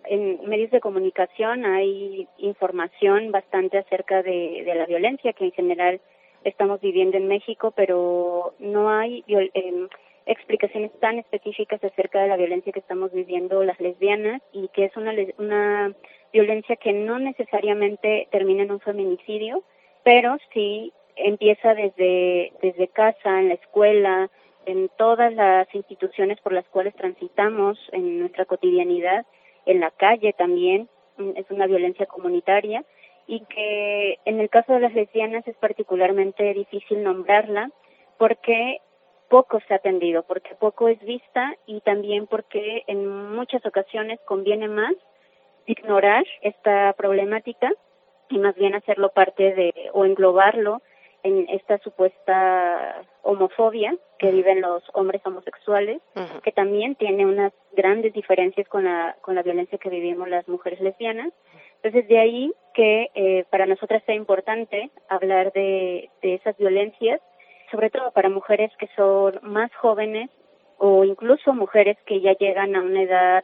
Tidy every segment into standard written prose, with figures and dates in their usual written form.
en medios de comunicación hay información bastante acerca de la violencia que en general estamos viviendo en México, pero no hay explicaciones tan específicas acerca de la violencia que estamos viviendo las lesbianas, y que es una violencia que no necesariamente termina en un feminicidio, pero sí empieza desde casa, en la escuela, en todas las instituciones por las cuales transitamos en nuestra cotidianidad, en la calle también. Es una violencia comunitaria, y que en el caso de las lesbianas es particularmente difícil nombrarla porque poco se ha atendido, porque poco es vista, y también porque en muchas ocasiones conviene más ignorar esta problemática y más bien hacerlo parte o englobarlo en esta supuesta homofobia que viven los hombres homosexuales, que también tiene unas grandes diferencias con la violencia que vivimos las mujeres lesbianas. Entonces, de ahí que para nosotras sea importante hablar de esas violencias, sobre todo para mujeres que son más jóvenes o incluso mujeres que ya llegan a una edad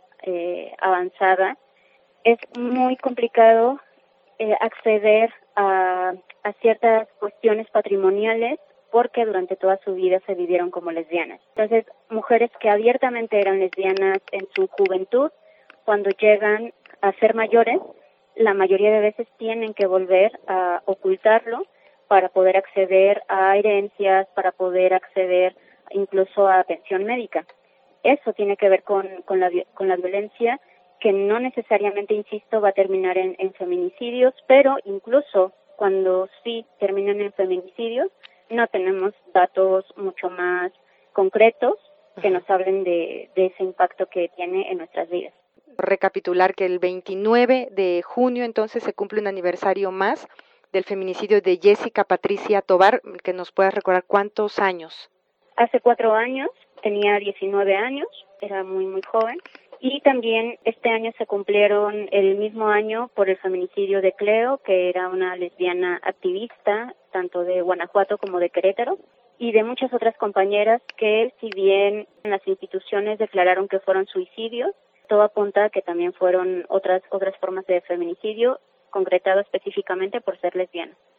avanzada. Es muy complicado acceder a ciertas cuestiones patrimoniales porque durante toda su vida se vivieron como lesbianas. Entonces, mujeres que abiertamente eran lesbianas en su juventud, cuando llegan a ser mayores, la mayoría de veces tienen que volver a ocultarlo para poder acceder a herencias, para poder acceder incluso a atención médica. Eso tiene que ver con la violencia, que no necesariamente, insisto, va a terminar en feminicidios, pero incluso cuando sí terminan en feminicidios, no tenemos datos mucho más concretos que nos hablen de ese impacto que tiene en nuestras vidas. Recapitular que el 29 de junio entonces se cumple un aniversario más del feminicidio de Jessica Patricia Tovar, que nos puedas recordar cuántos años. Hace 4 años, tenía 19 años, era muy joven, y también este año se cumplieron el mismo año por el feminicidio de Cleo, que era una lesbiana activista, tanto de Guanajuato como de Querétaro, y de muchas otras compañeras que, si bien las instituciones declararon que fueron suicidios, todo apunta a que también fueron otras formas de feminicidio, concretado específicamente por ser lesbianas.